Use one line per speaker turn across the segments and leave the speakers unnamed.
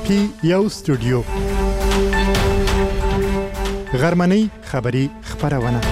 کې یو استودیو غرمنۍ خبری خبرونه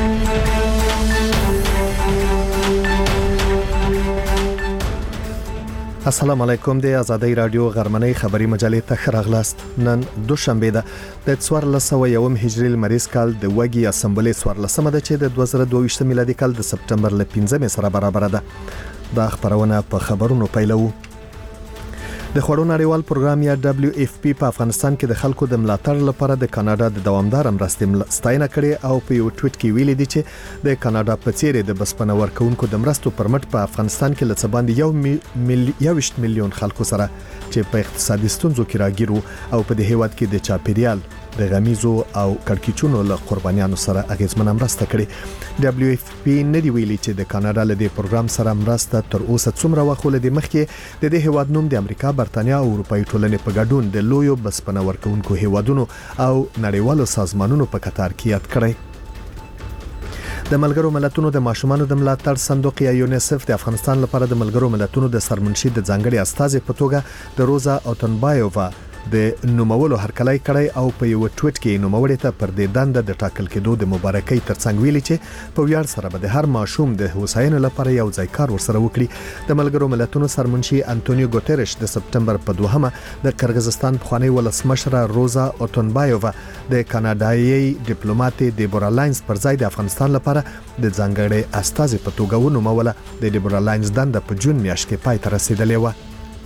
السلام علیکم د آزادۍ رادیو غرمنۍ خبری مجلې ته خراغلاست. نن دوشنبه ده د 1401 هجری لمریز کال د وګي اسمبلی 14 ده چې د 2022 میلادي کال د سپټمبر ل 15 سره برابر ده. دا خبرونه په خبرونو پیلو. د خوړو نړیوال پروګرام یا WFP په افغانستان کې د خلکو د ملاتړ لپاره د کاناډا د دوامدار مرستې ستاینه کړې او په یو ټویټ کې ویلي دي چې د کاناډا په څیر د بسپنه ورکوونکو د مرستو پرمټ په افغانستان کې لڅ باندې 1 میلیون خلکو سره چې په اقتصادي ستونزو کې راګیرو او په دې هیواد کې د چاپیریال د غمیزو او کړکېچونو له قربانیانو سره اغیزمن مرسته کړې. WFP ندی ویلي چې د کاناډا له دې پروګرام سره مرسته تر اوسه څومره وخت د مخکې د دې هیواد نوم د امریکا، برتانیا او اروپאי ټولنې په ګډون د لویو بسپنه ورکوونکو هیوادونو او نړیوالو سازمانونو په قطار کې یاد کړی. د ملګرو ملتونو د ماشومانو د ملاتړ صندوق یا یونیسف د افغانستان لپاره د ملګرو ملتونو د سرمنشي د ځانګړي استازي په توګه د روزا اوتنبایووا د نومولو هرکلی کړی او په یو ټویټ کې نوموړی ته پر دې دنده د ټاکل کېدو د مبارکۍ ترڅنګ ویلي چې په ویاړ سره به د هر ماشوم د هوساینې لپاره یو ځای کار ورسره وکړي. د ملګرو ملتونو سرمنشي انټونیو ګوتریش د سپټمبر په 2مه د قرغیزستان پخوانی ولسمشر روزا اوتنبایووا د کاناډایي ډیپلوماټ دیبورا لاینز پر ځای د افغانستان لپاره د ځانګړي استازي په توګه ونوموله. د دیبورا لاینز دنده په جون میاشت کې پای ته رسیدلې و.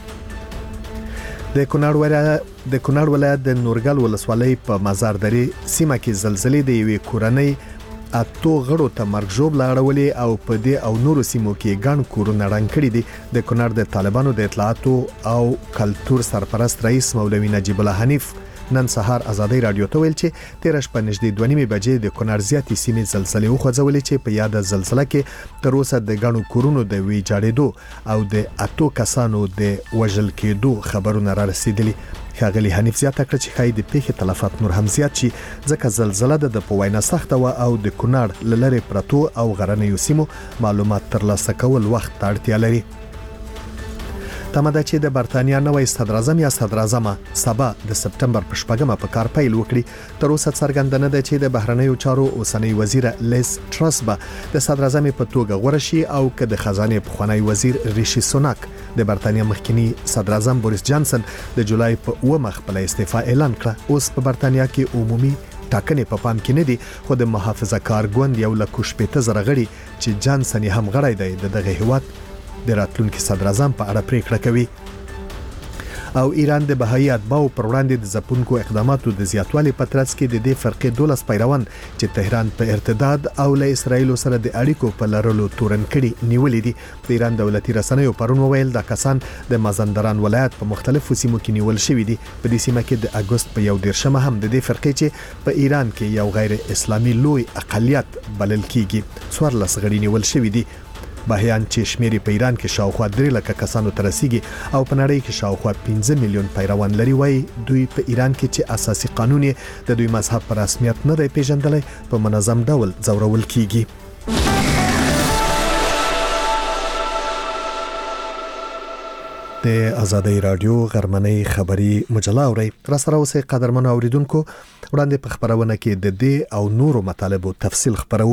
د کونړ ولایت د نورګل ولسوالۍ په مزاردری سیمه کې زلزلې د یوې کورنۍ اتو غړو ته مرګ ژوبله اړولې او په دې او نورو سیمو کې ګڼ کورونه ړنګ کړي دي. د کونړ د طالبانو د اطلاعاتو او کلتور سرپرست رئیس مولوي نجیب الله حنیف نن سهار آزادۍ رادیو ته ویل چې 13 شپه نږدې 2:30 بجې د کونړ زیاتې سیمې زلزلې وخوځولې چې په یاد زلزلہ کې تر اوسه د غنو کورونو د ویجاړېدو او د اتو کسانو د وژل کېدو خبرونه را رسیدلي. ښاغلي حنیف زیاته کړ چې خای د پیښې تلفات نور هم زیات شي ځکه زلزلہ د پوینه سخته و او د کونړ لری پرتو او غرنیو سیمو معلومات ترلاسه کول وخت ته اړتیا لري. تمه چې د برتانیا نوې صدر اعظم یا صدر اعظمه سبا د سپټمبر په 8مه په کار پیل وکړي. تر اوسه څرګنده نه ده چې د بهرنیو چارو اوسنۍ وزیر لیس ټرس به د صدر اعظم په توګه غوړه شي او که د خزانه پخوانی وزیر ریشي سوناک. د برتانیا مخکنی صدر اعظم بوریس جانسن د جولای په 9 خپل استعفا اعلان کړ. اوس په برتانیا کې عمومي ټاکنې په پام کې نه دي خو د محافظه کار ګوند یو لکه 15 زره غړي چې جانسن هم غړی دی دغه هیواد د راتلونکي صدر اعظم په اړه پریکړه کوي. او ایران د بهایي اتباعو پر وړاندې د ځپونکو اقداماتو د زیاتوالي په ترڅ کې د دې فرقې 12 پیروان چې تهران په ارتداد او له اسرایل سره د اړیکو په لرلو تورن کړي نیولې دي. د ایران دولتي رسنیو پرون وویل دا کسان د مازندران ولایت په مختلفو سیمو کې نیول شوی دي. په دې سیمه کې د اگست په 1 هم د دې فرقې چې په ایران کې یو غیر اسلامي لوی اقلیت بلل کیږي 14 غړي نیول شوی دي. بهیان چې شمیرې په ایران کې شاوخوا 3 لک کسانو ته رسیدي او په نړۍ کې شاوخوا 15 میلیون پیروان لري. وای دوی په ایران کې چې اساسي قانون د دوی مذهب پر رسمیت نه دی پیژندلی په منظم ډول ځورول کیږي. د آزادۍ رادیو غرمنۍ خبری مجله اوري را سره اوسه قدرمن اوریدونکو وړاندې په خبرونه کې د دې او نورو مطالبو تفصیل خبرو.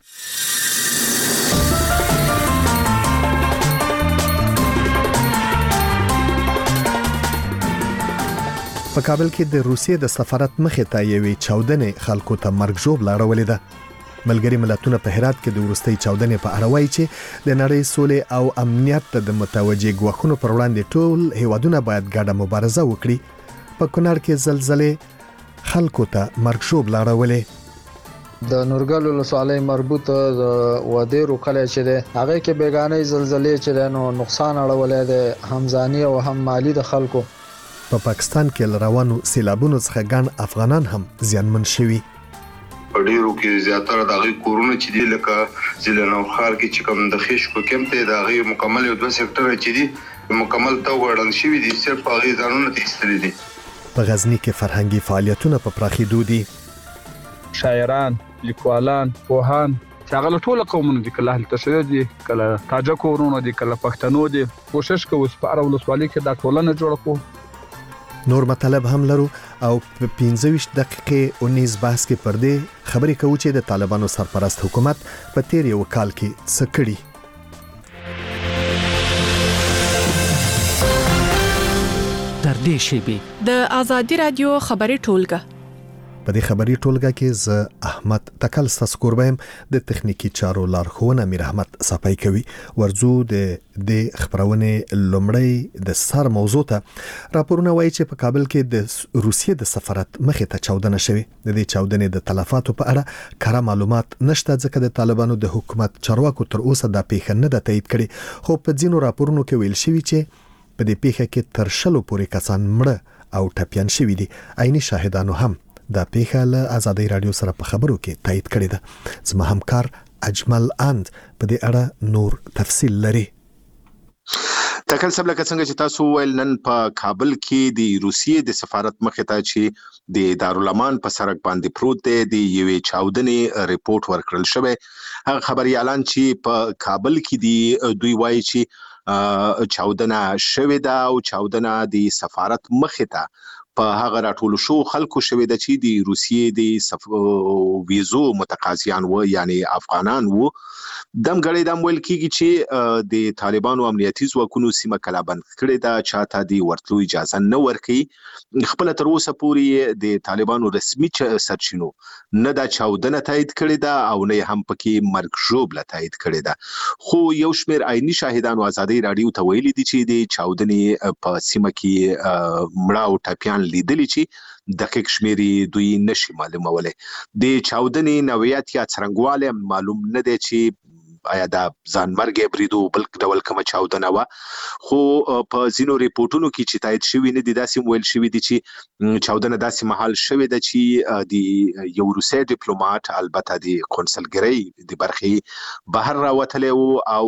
په کابل کې د روسیې د سفارت مخې ته یوې چاودنې خلکو ته مرګ ژوبله اړولې ده. ملګری ملتونه په هرات کې د ورستۍ چاودنې په اړه وایي چې د نړۍ سولې او امنیت ته د متوجه ګواښونو پر وړاندې ټول هیوادونه باید ګډه مبارزه وکړي. په کونړ کې زلزلې خلکو ته مرګ ژوبله اړولې.
د نورګل ولسوالۍ مربوطه د ودیرو کلی چې ده هغه کې بیگانه زلزلې چې نو نقصان اړولې ده هم ځاني او هم مالی د خلکو.
په پاکستان کې روانو سیلابونو څخه ګڼ افغانان هم زیانمن شوي.
په ډیرو کې زیاتره دغه کورونه چې دی لکه ځلنو خار کې چې کوم د خېشکو کېم ته دغه مکمل یو 2 سېکټر چې دی مکمل توګړل شوی دي صرف هغه ځانونه تېستري دي.
په غزنی کې فرهنګي فعالیتونه په پراخېدو دي.
شاعران، لیکوالان، پوهان چې هغه ټول قومونه دي، کله اهل تشیع دي، کله تاجک ورونه دي، کله پښتنو دي. کوشش کوو چې په اړه ولسوالۍ کې دا ټولنه جوړ کړو.
نور مطلب هم لرو او په 25 دقیقې 19 بحث کې پر دې خبرې کوو چې د طالبانو سرپرست حکومت په تیر یو کال کې څه کړي.
تر دې شیبې
د آزادي رادیو خبري ټولګه.
په دې خبري ټولګه کې ز احمد تکل سسکوربم د تخنیکی چارو لارښوونه میر احمد صفای کوي. ورزو د خبرونه لومړی د سر موضوع ته راپورونه وایي چې په کابل کې د روسیې د سفارت مخې ته چاودنه شوې. د دې چاودنې د تلفاتو په اړه کره معلومات نشته ځکه د طالبانو د حکومت چارواکو تر اوسه دا پیښه نه ده تایید کړې، خو په ځینو راپورونو کې ویل شوی چې په دې پیښه کې تر 100 پورې کسان مړه او ټپيان شوي دي. عیني شاهدانو هم دا پیښه له آزادي رادیو سره په خبرو کې تایید کړې ده. زما همکار اجمل اند په دې اړه نور تفصیل لري.
تکل سب لکه څنګه چې تاسو ویل، نن په کابل کې د روسیې د سفارت مخې ته چې د دارالمان په سړک باندې پروت دی د یوې چاودنې ریپورت ورکړل شوی. هغه خبري اعلان چې په کابل کې دی دوی وایي چې چاودنه شوې ده او چاودنه د سفارت مخې ته په هغه راټول شو خلکو شوې ده چې د روسیې د ویزو متقاضیان و، یعنی افغانان و. دم غړي دم ویل کیږي چې د طالبانو امنیتي ځواکونو سیمه کلابند کړې ده، چاته د ورتلو اجازه نه ورکړي. خپل تر اوسه پورې د طالبانو رسمي سرچینو نه دا چاودنه تایید کړې ده او نه هم پکې مرګ ژوبله تایید کړې ده. خو یو شمېر عیني شاهدانو آزادي رادیو ته ویلي دي چې د چاودنې په سیمه کې مړه او ټپيان لیدلي چې دقیق شمیرې دوی نشي معلومولای. د چاودنې نوعیت یا څرنګواله معلوم نه دی چې آیا دا ځان مرګ بریدو بل ډول کوم چاودنه و، خو په ځینو ریپورتونو کې چې تایید شوی نه دي داسې ویل شوی دي چې چاودنه داسې محل شوی ده چې د یو روسي ډیپلوماټ البته د قونسلګری د برخې بهر راوتلی او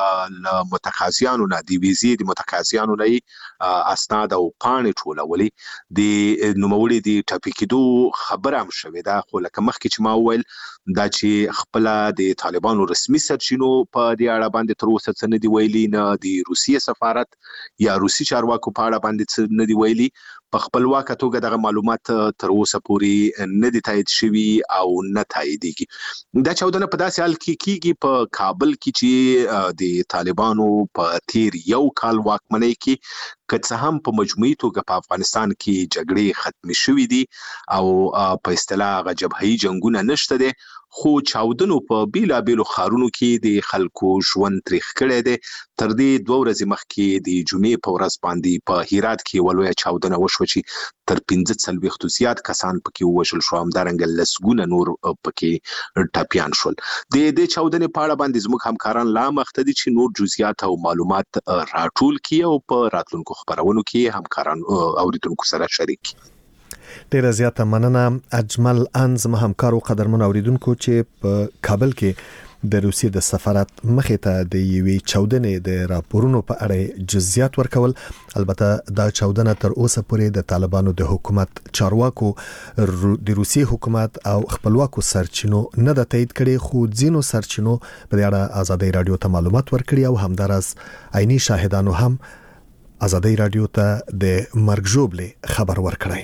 متقاضیانو نه د ویزې د متقاضیانو نه اسناد او پاڼې ټولولې. د نوموړي د ټاپیکېدو خبره هم شوې ده، خو لکه مخکې چې ما وویل دا چې خپل د طالبانو رسمي سرچینو په دې اړه باندې تر اوسه څه نه دی ویلي، نه د روسیې سفارت یا روسي چارواکو په اړه باندې څه نه دی ویلي. په خپلواکه توګه دغه معلومات تر اوسه پورې نه دي تایید شوي او نه تاییدېږي. دا چاودنه په داسې حال کې کیږي په کابل کې چې د طالبانو په تیر یو کال واکمنۍ کې که څه هم په مجموعي توګه په افغانستان کې جګړې ختمې شوې دي او په اصطلاح هغه جبهي جنګونه نشته دي، خو چاودنو په بیلابیلو ښارونو کې د خلکو ژوند تریخ کړی دی. تر دې 2 ورځې مخکې د جمعې په ورځ باندې په هرات کې ولویه چاودنه وشوه چې تر 45 زیات کسان پکې ووژل شو، همدارنګه لسګونه نور پکې ټپيان شول. د دې چاودنې په اړه باندې زموږ همکاران لا مخته دي چې نور جزئیات او معلومات راټول کړي او په راتلونکو خبرونو کې همکاران اوریدونکو سره شریک کړي.
ډیره زیاته مننه اجمل انز همکارو قدرمن اوریدونکو چې په کابل کې د روسیې د سفارت مخې ته د یوې چاودنې د راپورونو په اړه جزئیات ورکول. البته دا چاودنه تر اوسه پورې د طالبانو د حکومت چارواکو د روسیې حکومت او خپلواکو سرچینو نه د تایید کړي، خو ځینو سرچینو په اړه آزادي رادیو ته معلومات ورکړي او همدارس عیني شاهدانو هم آزادي رادیو ته د مرګ ژوبلې خبر ورکړی.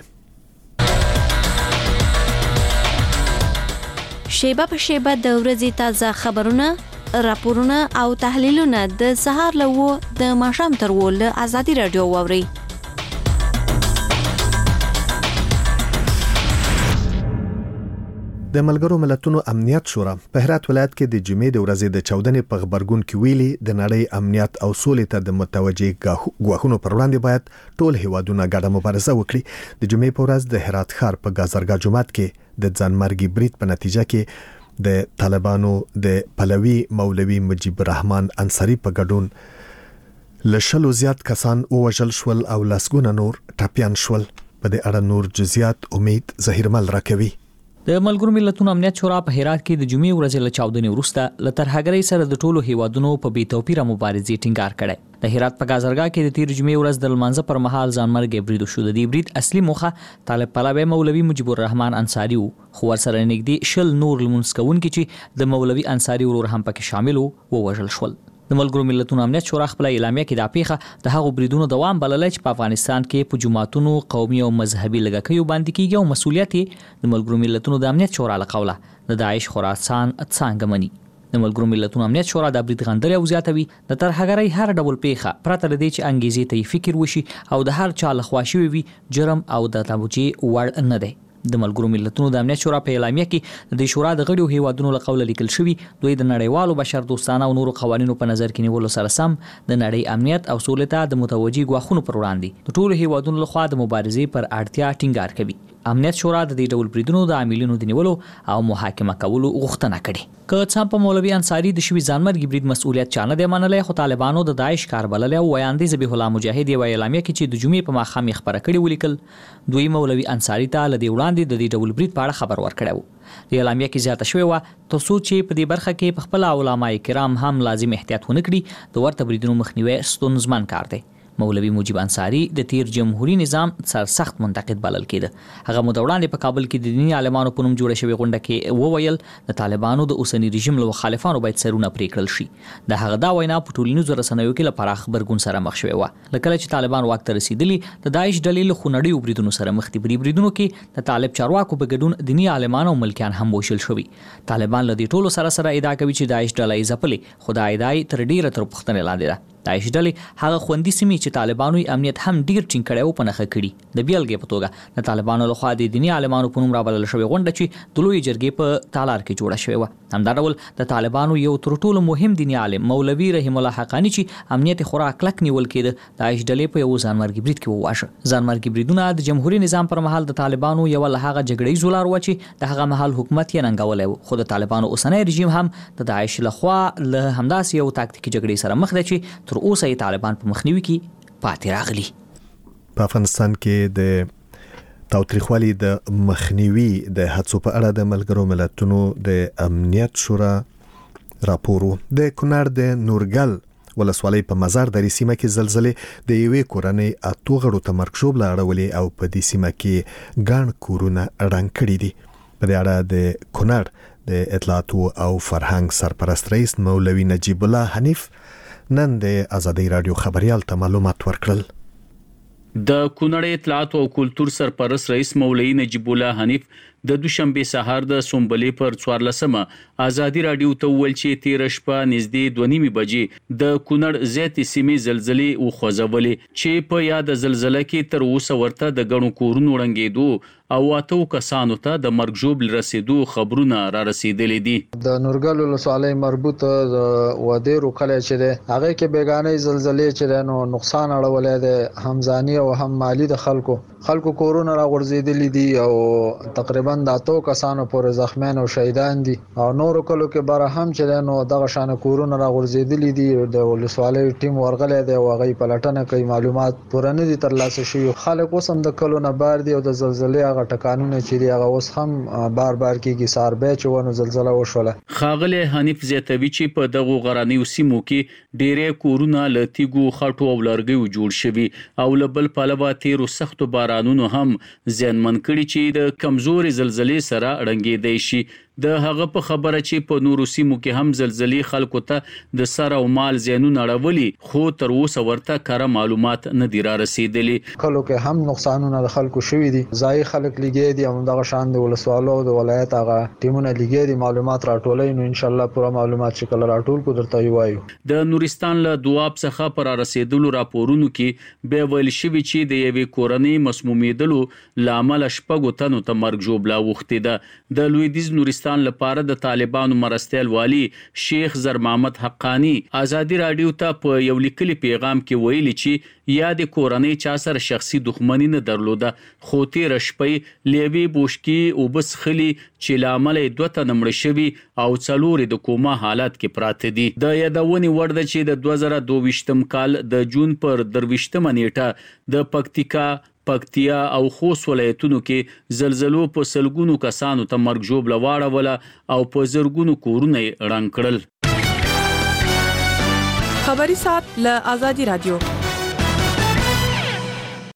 شیبه په شیبه د ورځې تازه خبرونه، راپورونه او تحلیلونه د سهار له و د ماښام تر و له آزادي رادیو واورئ.
د ملګرو ملتونو امنیت شورا په هرات ولایت کې د جمعې د ورځې د چاودنې په خبرګون کې ویلي د نړۍ امنیت او سولې ته د متوجه غواخونو پر وړاندې باید ټول هیوادونه ګډه مبارزه وکړي. د جمعې په ورځ د هرات ښار په گازرګا جومات کې د ځانمرګي برید په نتیجه کې د طالبانو د پلوي مولوي مجيب الرحمن انصاري په ګډون لشلو زیات کسان ووژل شول او لسګونه نور ټپيان شول. په دې اړه نور جزئیات امید ظهیرمل راکوي.
د ملګرو ملتونو امنیت شورا په هرات کې د جمعې ورځې له چاودنې وروسته له ترهګرۍ سره د ټولو هیوادونو په بې توپیره مبارزې ټینګار کړی. د هرات په گازرګا کې د تیر جمعې ورځ د لمانځه پر مهال ځانمرګي برید شو. د دې برید اصلي موخه طالب پلوي مولوي مجيب الرحمن انصاري وو، خو ورسره نږدې 10 نور لمونځ کوونکي چې د مولوي انصاري ورور هم پکې شامل وو ووژل شول. د ملګرو ملتونو امنیت شورا خپل اعلامیه کې د پیښه د هغو بریدونو دوام بللای چې په افغانستان کې په جماعتونو قومي او مذهبي لږکیو باندې کیږي او مسؤلیت د ملګرو ملتونو د امنیت شورا له قوله د داعش خراسان څنګه مني. د ملګرو ملتونو امنیت شورا د برید غندري او زیاتوي د ترهګرۍ هر ډول پیښه پرته لدی چې انګیزې ته فکر وشي او د هر چا لخوا شوی وي جرم او د توجیه وړ نه دی. د ملګرو ملتونو د امنیت شورا په اعلامیه کې د شورا د غړو هیوادونو له قوله لیکل شوی دوی د نړیوالو بشر دوستانه او نورو قوانینو په نظر کې نیولو سره سم د نړۍ امنیت او سولې ته د متوجي غواخونو پر وړاندې د ټولو هیوادونو لخوا د مبارزې پر اړتیا ټینګار کوي. امنیت شورا د دې ډول بریدونو د عاملینو د نیولو او محاکمه کولو غوښتنه کړې. که څه په مولوي انصاری د شوی ځانمرګي برید مسؤلیت چانه دی منلای، خو طالبانو د داعش کاربلل او ویاندې ذبیح الله مجاهد یو اعلامیه کې چې د جمعې په ماښام یې خبره کړې ولیکل دوی مولوي انصاری ته لدی وړاندې د دې ډول برید په اړه خبر ورکړو. د اعلامیه کې زیاته شوی و تاسو چې په دې برخه کې په خپل علماء کرام هم لازم احتیاط ونه کړي د ورته بریدونو مخنیوي ستونزمن کار دی. مولوي مجيب انصاری د تیر جمهوریت نظام سخت منتقد بلل کېده. هغه مدوړاندې په کابل کې د دینی عالمانو په نوم جوړه شوی غونډه کې وویل د طالبانو د اوسنی رژیم له مخالفانو باید سرونه پرې کړل شي. د هغه دا وینا په ټولنیزو رسنیو کې لپاره خبرګون سره مخ شوی و. لکه چې طالبان واک ته رسیدلی د داعش دلیل خونړی بریدونو سره مخ دي. بریدونو کې د طالب چارواکو په ګډون دینی عالمان او ملکیان هم وشل شوی. طالبان له دې ټولو سره ادعا کوي چې داعش ډلې ځپلې، خدای دای تر ډیره تر پښتنه لاندې ده. داعش ډلې هغه خوندي سیمې چې طالبانو امنیت هم ډیر ټینګ کړي او په نخښه کړي. د بیلګې په توګه د طالبانو لخوا د دینی عالمانو په نوم رابلل شوی غونډه چې د لوی جرګې په تالار کې جوړه شوې و. همدا ډول د طالبانو یو تر ټولو مهم دینی عالم مولوي رحیم الله حقانی چې امنیت خورا کلک نیول کېده داعش ډلې په یو ځانمرګي برید کې وواشه. ځانمرګي بریدونه د جمهوریت نظام پر مهال د طالبانو یو له هغه جګړې زولار و چې د هغه مهال حکومت یې ننګولای و. خو د طالبانو اوسنی رژیم هم د داعش لخوا له همداسې یو تاکتیکي جګړې سره مخ دی چې تر اوسه یې طالبان په مخنیوي کې پاتې راغلي.
په افغانستان کې د تاوتریخوالي د مخنیوي د هڅو په اړه د ملګرو ملتونو د امنیت شورا راپورو د کونړ د نورګل ولسوالۍ په مزار درې سیمه کې زلزلې د یوې کورنۍ اتو غړو ته مرګ ژوبله اړولې او په دې سیمه کې ګڼ کورونه ړنګ کړي دي. په دې اړه د کونړ د اطلاعاتو او فرهنګ سرپرست رئیس مولوي نجیب الله حنیف نن د آزادۍ رادیو خبريال ته معلومات ورکړل.
د کونړ اطلاعات او کلتور سرپرست رئیس مولوي نجیب الله حنیف د دوشنبه سهار د سومبلې پر 14مه آزادۍ رادیو ته ویل چې 13 شپه نږدې 2:30 بجې د کونړ زیاتې سیمې زلزلې او خوځولې چې په یاد زلزلې کې تر اوسه ورته د غنو کورونو ړنګېدو او اتو کسانو ته د مرګ ژوبل رسیدو خبرونه را رسیدلې دي.
د نورګل ولسوالۍ مربوط د ودیرو کله چې ده هغه کې بیگانې زلزلې چې نو نقصان اړولې ده هم ځاني او هم مالی د خلکو کورونه را غورځېدلې دي او تقریبا د اتو کسانو پورې زخمیان او شهیدان دي او نورو کلو کې بار هم چې نو دغه شان کورونه را غورځېدلې دي. د ولسوالۍ ټیم ورغلې ده او هغه پلټنه کوي، معلومات پوره نه دي ترلاسه شوی. خلک اوس هم د کلو نه بار دي او د زلزلې ټکانونه چې دی هغه اوس هم بار کېږي. ساربې چې ونه زلزلہ وشوله.
خاغله حنیف زیاتوي چې په دغه غرانیو سیمو کې ډېرې کورونه لتیګو خټو او لرګیو جوړ شوي او لبل پلوه تیرو سختو بارانونو هم زیانمن کړي چې د کمزوري زلزلې سره ړنګېدای شي. د هغه په خبره چې په نورو سیمو کې هم زلزلې خلکو ته د سر او مال زیانونه اړولي، خو تر اوسه ورته کره معلومات نه دي را رسیدلي.
کلو کې هم نقصانونه د خلکو شوي دي، ځای خلک لګي دي، هم دغه شان د ولسوالو د ولایت هغه ټیمونه لګي دي، معلومات راټولوي. نو ان شاء الله پوره معلومات چې کله راټول کو درته وایو.
د نورستان له دواب څخه پر رسیدلو راپورونو کې به ویل شوی چې د یوې کورنۍ مسمومیدلو لامل شپږو تنو ته مرګ ژوبله وخته ده. د لویدیز نورستان لپاره د طالبانو مرستیال والی شیخ زر محمد حقانی آزادۍ رادیو ته په یو لیکلي پیغام کې ویلي چې یاد کورنۍ چا سره شخصي دښمنی نه درلوده، خو تیر شپې لیوی بوشکی او بس خلی چې لامل دوه تن مړ شوي او څلور د کومه حالت کې پراته دي. د یادونې وړ ده چې د 2022 کال د جون پر 23 نیټه د پکتیا او خوست ولایتونو کې زلزلو په سلګونو کسانو ته مرګ ژوبله واړوله او په زرګونو کورونه ړنګ کړل.
خبري سات له آزادۍ رادیو.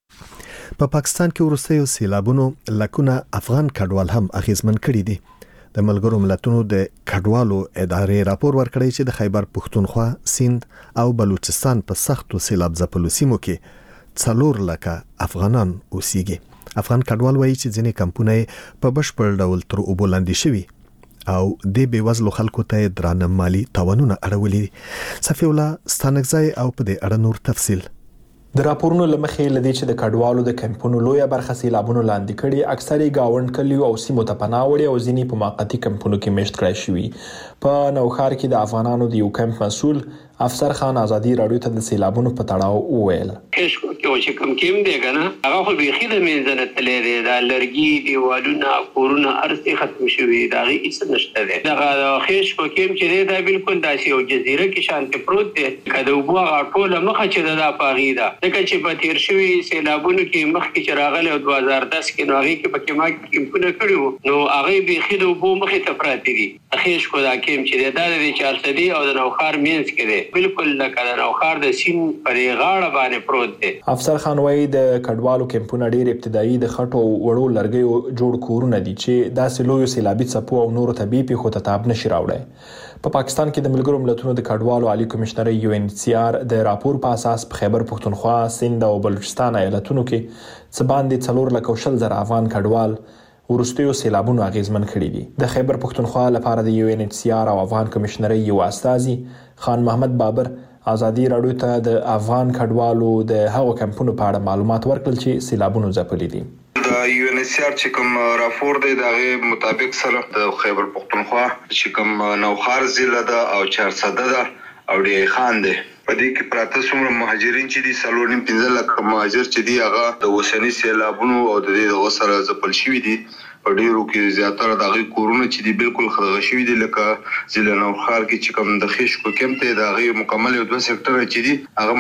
په پاکستان کې ورستیو سیلابونو لکونه افغان کډوال هم اغیزمن کړي دي. د ملګرو ملتونو د کډوالو ادارې راپور ورکړی چې د خیبر پښتونخوا، سیند او بلوچستان په سختو سیلاب ځپلو سیمو کې 4 لکه افغانان اوسېږي. افغان کډوال وایي چې ځینې کمپونه په بشپړ ډول تر اوبو لاندې شوي او د بیوزلو خلکو ته درانه مالی تاوانونه اړولي. صفی الله ستانکزی او په دې اړه نور تفصیل.
د راپورونو لمخې لدی چې د کډوالو د کمپونو لویه برخه سیلابونو لاندې کړي، اکثري گاوند کلیو او سیمو ته پناه وړي او ځینې په موقتی کمپونو کې میشت کړای شوي. په نوښار کې د افغانانو د یو کمپ مسؤل افسر خان ازادي رادیو ته د سیلابونو په تړاو وویل.
چې کوم کېم دی کنه هغه خو به خېده منځنه تللی دی، دا لرګي دیوالونه کورونه ارسي ختم شوي، دا غي هیڅ نشته دی. دا خېش کو کېم چې دی دا بالکل داسې یو جزیره کې شانت پروت دی، کله وبو غاټوله مخه چې دا پاغي دا دغه چې په تیر شوي سیلابونو کې مخکې چې راغله 2010 کې نو هغه کې پکې ما کېمونه کړو نو هغه به خېده وبو مخه ته پراته دي. خېش کو دا کېم چې دی دا د 400 او د نوخار مینس کې دی بالکل لکه د نوخار د سین پرې غاړه باندې پروت دی.
افسر خان وایي د کډوالو کمپونه ډېر ابتدایي د خټو وړو لرګیو جوړ کورونه دي چې داسې لویو سیلابي څپو او نورو طبیعي پیښو ته تاب نشي راوړی. په پاکستان کې د ملګرو ملتونو د کډوالو عالی کمشنر UNHCR د راپور په اساس په خیبر پښتونخوا، سیند او بلوچستان ایالتونو کې څه باندې 4 لکه شل زره افغان کډوال ورستیو سیلابونو اغیزمن کړي دي. د خیبر پښتونخوا لپاره د UNHCR او افغان کمشنري یو استازي خان محمد بابر ازادي رادیو ته د افغان کډوالو د هغو کمپونو په اړه معلومات ورکړل چې سیلابونو ځپلي دي.
د UNHCR چې کوم راپور دی دغه مطابق سره د خیبر پښتونخوا چې کوم نوخار ضلع ده او 400 ده او ډیر خان دی په دې کې پراته څومره مهاجرین چې دي 3.15 لکه مهاجر چې دي هغه د وسنی سیلابونو او د دې سره ځپل شوي دي. په ډیرو کې زیاتره دغه کورونه چې دي بالکل خراب شوي دي، لکه ضلع نوخار کې چې کوم د خېشکو کېمپ ته دغه مکمل یو 2 سېکټر چې دي هغه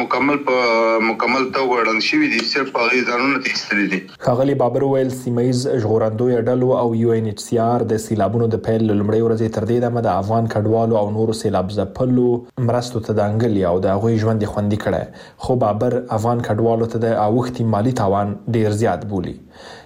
مکمل توګړن شوي دي، صرف هغه ځانونه تېستلي دي.
ښاغلي بابر ویل سیمایز ژغورندوی ډلو او UNHCR د سیلابونو د پیل لومړۍ ورځې تر دې دمه د افغان کډوالو او نورو سیلاب ځپلو مرستو ته د انګلي او د هغوی ژوند خوندي کړی، خو بابر افغان کډوالو ته د اوښتي مالی تاوان ډیر زیات بولي.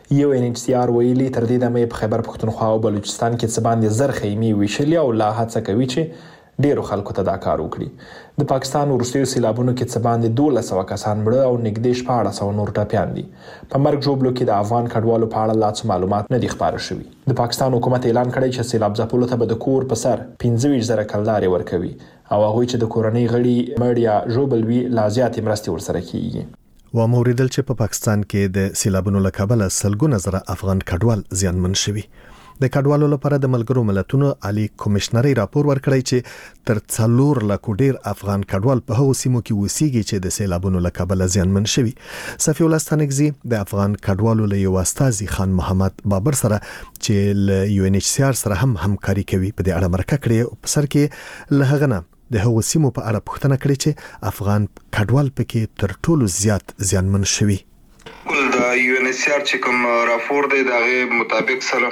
UNHCR ویلي تر دې دمه په خیبر پښتونخوا او بلوچستان کې څه باندې زر خیمې ویشلي او لا هڅه کوي چې ډیرو خلکو ته دا کار وکړي. د پاکستان وروستیو سیلابونو کې څه باندې 1200 کسان مړه او نږدې 1400 نور ټپیان دي. په مرګ ژوبلو کې د افغان کډوالو په اړه لا څه معلومات نه دي خپاره شوي. د پاکستان حکومت اعلان کړی چې سیلاب ځپلو ته به د کور په سر 25,000 کلدارې ورکوي او هغوی چې د کورنۍ غړي مړ یا ژوبل وي لا زیاتې مرستې ورسره کیږي.
و موریدل چې په پاکستان کې د سیلابونو له کبله سلګونه زره افغان کډوال زیانمن شوي. د کډوالو لپاره د ملګرو ملتونو عالی کمشنري راپور ورکړی چې تر 4 لکه ډیر افغان کډوال په هغو سیمو کې اوسېږي چې د سیلابونو له کبله زیانمن شوي. صفی الله ستانکزی د افغان کډوالو له یو استازي خان محمد بابر سره چې له UNHCR سره هم همکاري کوي په دې اړه مرکه کړې او په سر کې له هغه نه د هغو سیمو په اړه پوښتنه کړې چې افغان کډوال پکې تر ټولو زیات زیانمن شوي.
د UNHCR چې کوم راپور دی دغه مطابق سره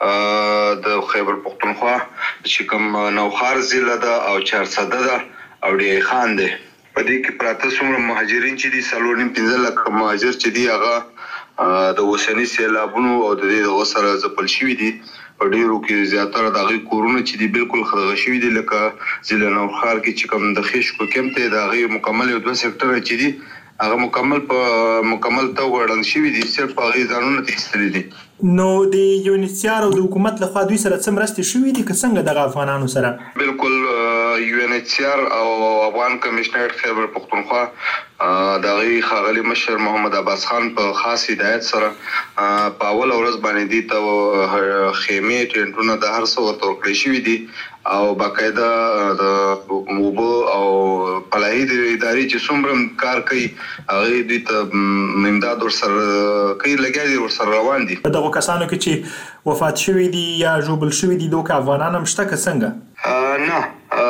د خیبر پښتونخوا چې کوم نوخار ضلع ده او 400 ده او ډیر خان دی په دې کې پراته څومره مهاجرین چې دي 3.15 لکه مهاجر چې دي هغه د وسنی سیلابونو او د دې سره ځپل شوي دي. په ډیرو کې زیاتره دغه کورونه چې دي بالکل خراب شوي دي، لکه ضلع نوخار کې چې کوم د خېشکو کېمپ ته دغه مکمل یو 2 سېکټر چې دي هغه مکمل توګړن شوي دي، صرف هغه ځانونه تېستلي دي.
نو د UNHCR او د حکومت لخوا دوی سره څه مرستې شوي دي که څنګه دغه افغانانو سره؟
بالکل UNHCR او افغان کمشنر خیبر پښتونخوا دغه ښاغلي مشر محمد عباس خان په خاص هدایت سره په اول ورځ باندې دي ته خیمې ټینټونه د هر څه ورته ورکړل شوي دي او باقاعده د موبو او پلاهي د ادارې چې څومره کار کوي هغه دوی ته امداد ورسره کوي، لګیا دي ورسره روان دي.
په دغو کسانو کې چې وفات شوي دي یا ژوبل شوي دي دوی افغانان هم شته که څنګه؟
نه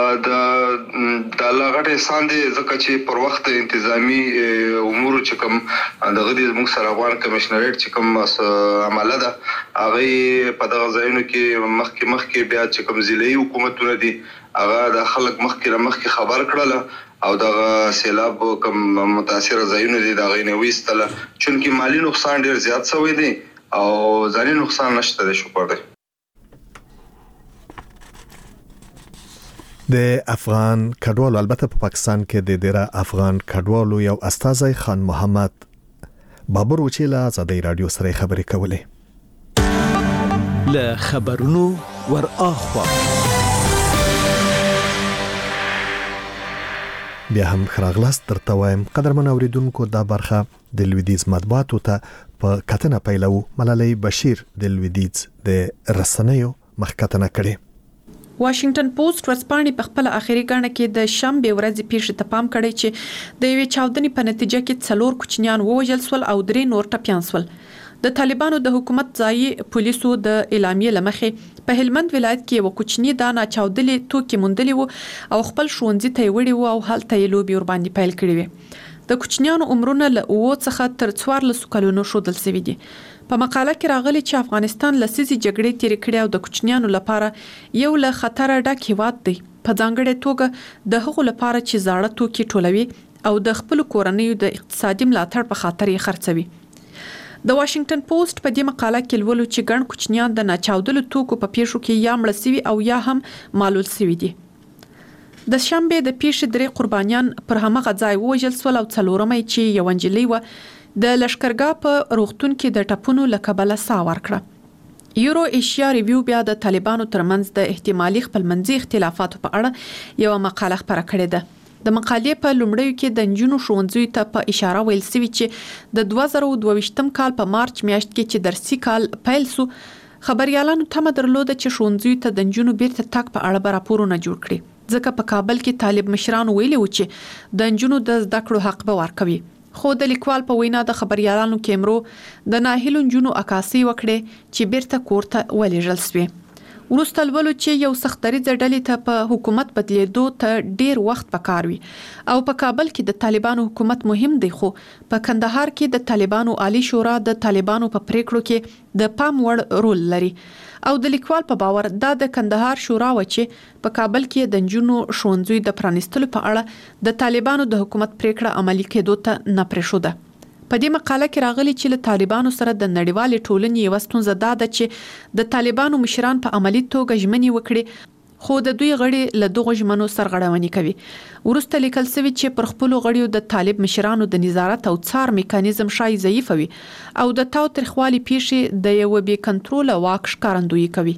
د لغړ احسان دی ځکه چې پر وخت انتظامی امور چې کوم دغه د موږ سره افغان کمشنریټ چې کوم عمله ده هغه په دغه ځایونو کې مخکې بیا چې کوم ضلعي حکومتونه دي هغه د خلک مخکې خبر کړل او دغه سیلاب کوم متاثر ځایونه دي دغه نه وستله چونکی مالی نقصان ډیر زیات شوی دی او ځاني نقصان نشته دی. شکر دی.
د افغان کډوالو البته په پاکستان کې د ډیره افغان کډوالو یو استاذ خان محمد بابر وچیلا آزادۍ رادیو سره خبرې کولې.
له خبرونو ور اخوا
بیا هم خراغلاست درته وایم قدرمن اوریدونکو دا برخه د لویدیز مطبوعاتو ته په کتنه پیلو ملالۍ بشیر د لویدیز د رسنیو مخکتنه کړي.
واشنگټن پوسټ ورځپاڼې په خپل اخیری غاڼه کې د شنبه ورځې پیښې ته پام کړی چې د یوې چاودنې په نتیجه کې 4 کوچنیان ووژل شول او 3 نور ټپیان شول. د طالبانو د حکومت ځایي پولیسو د اعلامیې لمخې په هلمند ولایت کې یو کوچنی دانه چاودلې توکي موندلې وو او خپل ښوونځي ته وړي وو او هلته یې لوبي ور باندې پیل کړې وي. د کوچنیانو عمرونه له 9 څخه تر 14 کلونو شودل شوي دي. په مقاله کې راغلي چې افغانستان لسیزي جګړې تیرې کړې او د کوچنیانو لپاره یو له خطر ډک هیواد دی، په ځانګړې توګه د هغو لپاره چې زاړه توکي ټولوي او د خپل کورنیو د اقتصادي ملاتړ په خاطر یې خرڅوي. د واشنگټن پوسټ په دې مقاله کې لولو چې ګڼ کوچنیان د ناچاودلو توکو په پیښو کې یا مړ شوي او یا هم معلول شوي دي. د شنبه د پیښې 3 قربانیان پر همغه ځای ووژل شول او 4مه چې یو انجلۍ و د لشکرګاه په روغتون کې د ټپونو له کبله ساه ورکړه. یورو ایشیا ریویو بیا د طالبانو ترمنځ د احتمالي خپلمنځي اختلافاتو په اړه یو مقاله خپره کړې ده. د مقالې په لومړیو کې د نجونو ښوونځیو ته په اشاره ویل شوی چې د 2022 کال په مارچ میاشت کې چې درسي کال پیل شو، خبريالانو تمه درلوده چې ښوونځیو ته د نجونو بیرته تګ په اړه به راپورونه جوړ کړي، ځکه په کابل کې طالب مشران ویلي و چې د نجونو د زده کړو حق به ورکوي. خو د لیکوال په وینا د خبريالانو کیمرو د ناهیلو نجونو عکاسي وکړي چې بیرته کورته ولېږل شوې. وروسته لولو چې یو سختري ډلې ته په حکومت بدلیدو ته ډیر وخت پکار وي او په کابل کې د طالبانو حکومت مهم دی، خو په کندهار کې د طالبانو عالی شورا د طالبانو په پریکړو کې د پام وړ رول لري او د لیکوال په باور دا د کندهار شورا و چې په کابل کې د نجونو ښوونځیو د پرانیستلو په اړه د طالبانو د حکومت پریکړه عملي کېدو ته نه پرېښوده. په دې مقاله کې راغلي چې له طالبانو سره د نړیوالې ټولنې یو ستونزه دا ده چې د طالبانو مشران په عملي توګه ژمنې وکړي، خو د دوی غړي له دغو ژمنو سرغړونې کوي. وروسته لیکل شوی چې پر خپل غړیو د طالب مشرانو د نظارت او څار میکانیزم شای ضعیف وي او د تاوتریخوالي پیښې د یو بې کنټروله واک ښکارندویي کوي.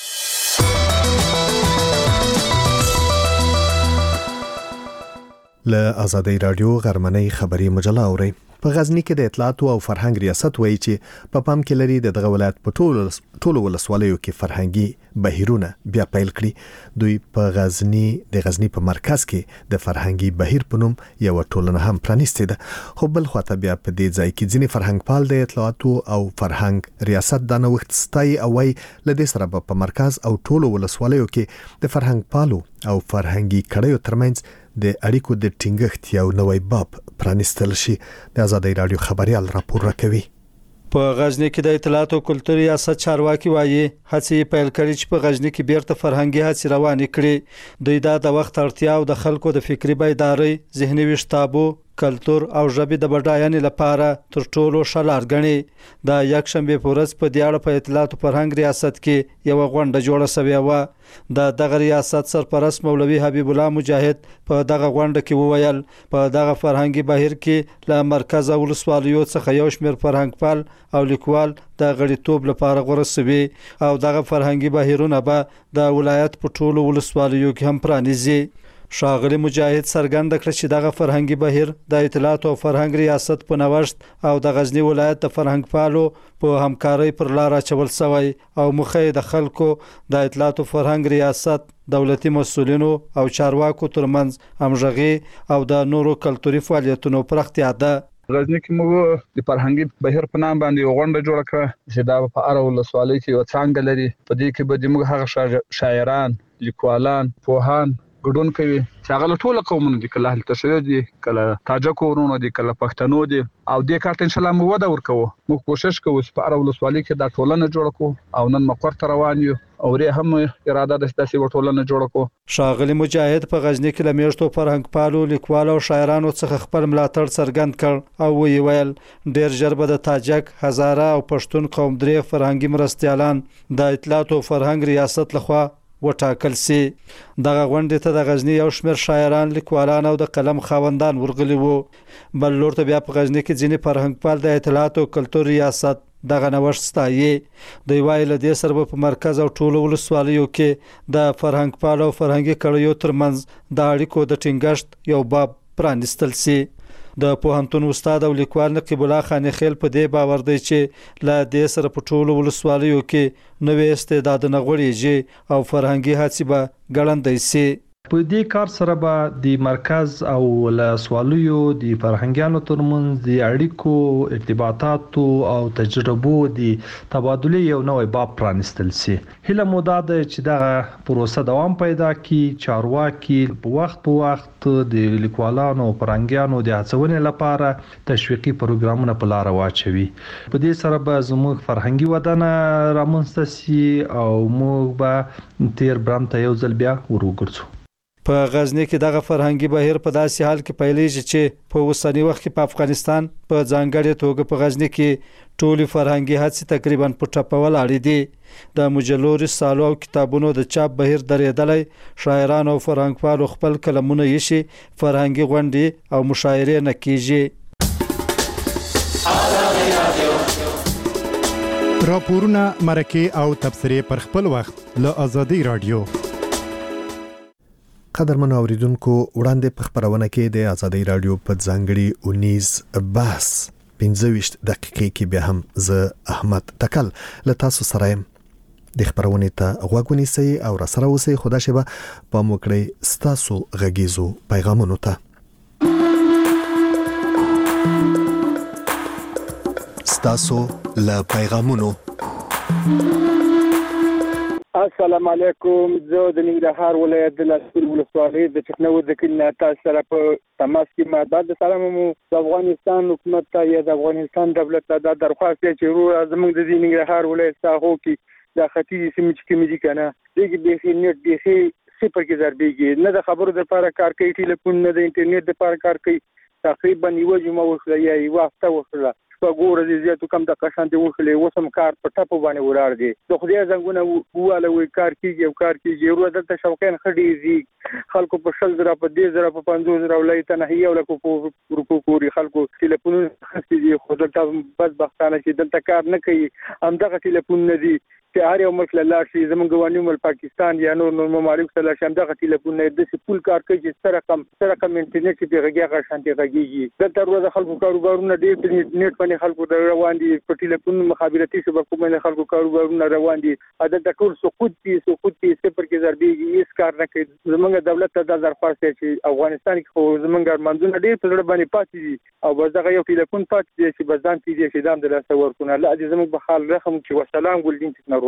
له آزادۍ رادیو غرمنۍ خبري مجله اوري. په غزنی کې د اطلاعات او فرهنګ ریاست وایي چې په پام کې لري دغه ولایت په ټولو ولسوالیو کې فرهنګي بهیرونه بیا پیل کړي. دوی په غزنی په مرکز کې د فرهنګي بهیر په نوم یو ټولنه هم پرانیستې ده، خو بل خواته بیا په دې ځای کې ځینې فرهنګ پال د اطلاعات او فرهنګ ریاست د نوښت ستای او وای لدې سره په مرکز او ټولو ولسوالیو کې د فرهنګ پالو او فرهنګي کړیو ترمنځ د اړیکو د ټینګښت یو نوې باب پرانیستل شي. د آزادۍ رادیو خبريال راپور راکوي.
په غزنی کې د اطلاعات او کلتور ریاست چارواکي وایي هڅې پیل کړي چې په غزنی کې بیرته فرهنګي هڅې روانې کړي. دوی دا د وخت اړتیا او د خلکو د فکری بیدارۍ، ذهني وشتابو، کلتور او ژبې د بډاینې لپاره تر ټولو ښه لار ګڼي. د یکشنبه په ورځ په دې اړه په اطلاعات او فرهنګ ریاست کې یو غونډه جوړه شوې و. دغه ریاست سرپرست مولوي حبیب الله مجاهد په دغه غونډه کې وویل په دغه فرهنګي بهیر کې له مرکز او ولسوالیو څخه یو شمېر فرهنګ پال او لیکوال د غړیتوب لپاره غوړه شوي او دغه فرهنګي بهیرونه به د ولایت په ټولو ولسوالیو کې هم پرانیزي. ښاغلي مجاهد څرګنده کړه چې دغه فرهنګي بهیر د اطلاعات او فرهنګ ریاست په نوښت او د غزنی ولایت د فرهنګ پالو په همکارۍ پر لار اچول شوی او مخه د خلکو د اطلاعات او فرهنګ ریاست، دولتي مسؤلینو او چارواکو ترمنځ همغږي او د نورو کلتوري فعالیتونو پراختیا ده.
غزنی کې موږ د فرهنګي بهیر په نام باندې یو غونډه جوړه کړه چې دا په اړه ولسوالۍ کې یو څنګه لري. په دې کې به موږ هغه شاعران، لیکوالان، پوهان ګډون کوي چې هغه ټول قومونه دي، کله اهل تشیع دي، کله تاجک ورونو دي، کله پښتنو دي او دې کارت ان شاء الله موږ ودا ورکو. موږ کوشش کوو چې په اړه ولسوالۍ کې دا ټولنه جوړ کړو او نن مقر ته روان یو او ری هم اراده ده چې ټولنه جوړ کړو.
ښاغلي مجاهد په غزنی کې لمیشتو فرهنګ پالو، لیکوالو او شاعرانو څخه خپل ملاتړ څرګند کړ او ویل ډیر ژر به د تاجک، هزاره او پښتون قوم درې فرهنګي مرستيالان د اطلاعات او فرهنګ ریاست لخوا وټاکل سي. دغه غونډې ته د غزنی یو شمېر شاعران، لیکوالان او د قلم خاوندان ورغلي وو. بل لور ته بیا په غزنی کې ځینې فرهنګپال د اطلاعات او کلتور ریاست دغه نوښت ستایي. دوی وایي له دې سره په مرکز او ټولو ولسوالیو کې د فرهنګپال او فرهنګي کړیو ترمنځ د اړیکو د ټینګښت یو باب پرانیستل سي. د پوهنتون استاد او لیکوال نقیب الله خان خیل په دې باور دی چې له دې سره په ټولو ولسوالیو کې نوې استعدادونه غوړېږي او فرهنګي هڅې به ګړندۍ سي.
په دې کار سره به د مرکز او ولسوالیو د فرهنګیانو ترمنځ د اړیکو، ارتباطاتو او تجربو د تبادله یو نوې باب پرانیستل سي. هله مو دا ده چې دغه پروسه دوام پیدا کړي، چارواکي په وخت د لیکوالانو او فرهنګیانو د هڅونې لپاره تشویقي پروګرامونه په لار واچوي. په دې سره به زموږ فرهنګي ودانه رامنځته سي او موږ به تیر برم ته یو ځل بیا وروګرځو.
په غزنی کې دغه فرهنګي بهیر په داسې حال کې پیلېږي چې په اوسنی وخت کې په افغانستان په ځانګړې توګه په غزنی کې ټولې فرهنګي هڅې تقریبا په ټپه ولاړې دي. د مجلو، رسالو او کتابونو د چاپ بهیر درېدلی، شاعران او فرهنګپالو خپل کلمونه یشي، فرهنګي غونډې او مشاعرې نه کیږي.
راپورونه، مرکې او تبصرې پر خپل وخت له آزادۍ رادیو.
قدرمن اوریدونکو، وړاندې په خبرونه کې د آزادۍ رادیو په ځانګړي 19 بحث 15 دقیقې کې به هم زه احمد تکل له تاسو سره يم. د خبرونه ته غوږ ونیسئ او را سره اوسئ. خدا شي به په موکړی ستاسو غږیزو پیغامونو ته. ستاسو له پیغامونو.
السلام علیکم. زه د ننګرهار ولایت د لاسپور ولسوالۍ د چکنو د کلي تاسو سره په تماس کې ما بعد سلام مو د افغانستان حکومت ته یا د افغانستان دولت ته د درخواست چې زموږ د ننګرهار ولایت ساحو کې د ختیځ سیمې چې کوم دي کنه دغه د نت د صفر کې ضربېږي، نه د خبرو لپاره کار کوي، ټلیفون نه د انټرنیټ لپاره کار کوي. تقریبا یو جمعه وشله یا یو هفته وشله وګوره د زیاتو کم د قشان دی وشلې وسم کار په ټاپو باندې ولاړ دي. د خدای څنګه واله وی کار کیږي او کار کیږي ورو دلته شوقین خډيږي خلکو په 10,000 په 10,000 په 50,000 ولایت نه یو لکه په روپو پوری خلکو ټلیفون خسي خو دلته بدبختانه چې دلته کار نه کوي. هم دغه ټلیفون نه دي چې هر یو ملک لاله شي زمونږ غواني مل پاکستان یا نور ممالک سره شم دغه ټلیفون نه د سپول کار کوي چې سره کم انټرنیټ کې غږیږي شانتي غږیږي. دلته ورځ خلکو کاروبارونه ډېر انټرنیټ باندې خلکو د روان دي په ټلیفون مخابراتي شبکو باندې خلکو کاروبارونه روان دي. عادت ټول سقوط کې صفر کې ضربېږي، هیڅ کار نه کوي. زمونږ دولت ته د درخواست چې افغانستان کې خو زمونږ ارمانونه ډېر په لړ باندې پاتې دي او بس دغه یو ټلیفون پاتې دي چې بزان کې دي چې دام د لاسه ورکونه لا دې زمونږ په حال رحم چې والسلام ګلدین تنروال.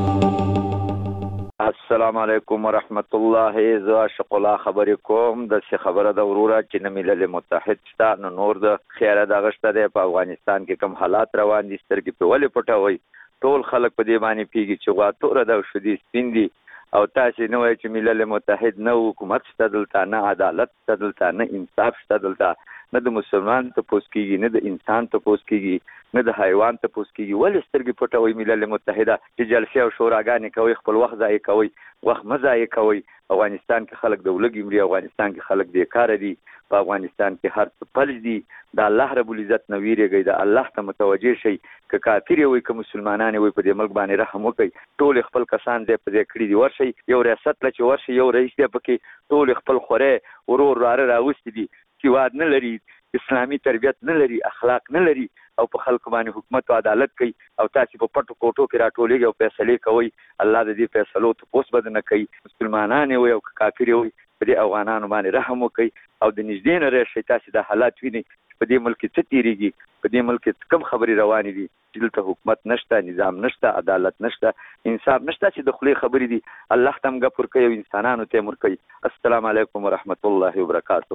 السلام علیکم ورحمت الله. ز عاشق الله خبرې کوم د څه خبره د وروره چې ملل متحد شته نور د خیره د غشته د په افغانستان کې کوم حالات روان دي سترګې په ولې پټوي. ټول خلک په دې باندې پیږي چې غواړي د شدي سپیندي او تاسو نو چې ملل متحد نو حکومت شته دلته، نه عدالت شته دلته، نه انصاف شته دلته، نه د مسلمان ته پوس کیږي، نه د انسان ته پوس کیږي، نه د حیوان ته پوس کیږي. ولې سترګې پټوي ملل متحده چې جلسې او شوراګانې کوي، خپل وخت ضایع کوي، وخت مزایع کوي. افغانستان کې خلک د ولګي مري، افغانستان کې خلک بیکاره دي، په افغانستان کې هر څه پلج دي. د الله رب العزت نو ویریږي، د الله ته متوجه شي. ک کافر وي ک مسلمانان وي په دې ملک باندې رحم وکړي. ټول خپل کسان دې په دې کړی دي ورشي یو ریاست لچ ورشي یو رئیس دې پکې ټول خپل خوره ورور راوستي دي چې واد نه لري، اسلامي تربیت نه لري، اخلاق نه لري او په خلکو باندې حکومت او عدالت کوي او تاسو په پټو کوټو کې راټولېږي او فیصله کوي. الله دې فیصلو ته پوس بد نه کوي. مسلمانان وي او کافر وي په دې افغانانو باندې رحم وکړي او د نږدې نه راشي تاسو د حالات ویني په دې ملک څه تیریږي، په دې ملک کم خبري روانې دي. دلته حکومت نشته، نظام نشته، عدالت نشته، انصاف نشته چې د خلی خبرې دي. الله تم غفور کوي او انسانانو ته مر کوي. السلام علیکم ورحمت الله وبرکاته.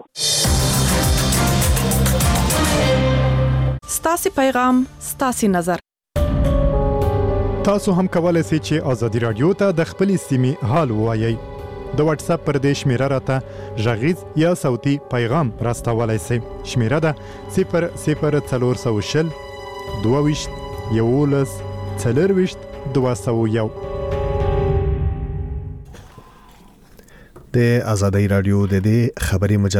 ستاسو پیغام، ستاسو نظر.
تاسو هم کولای شئ چې آزادي رادیو ته د خپل سیمې حال ووایئ. د واتس اپ پر دې شمیره راته غږیز یا صوتي پیغام راستولای شئ. شمیره ده 00420 22 11 42 201.
د ازادي رادیو د خبري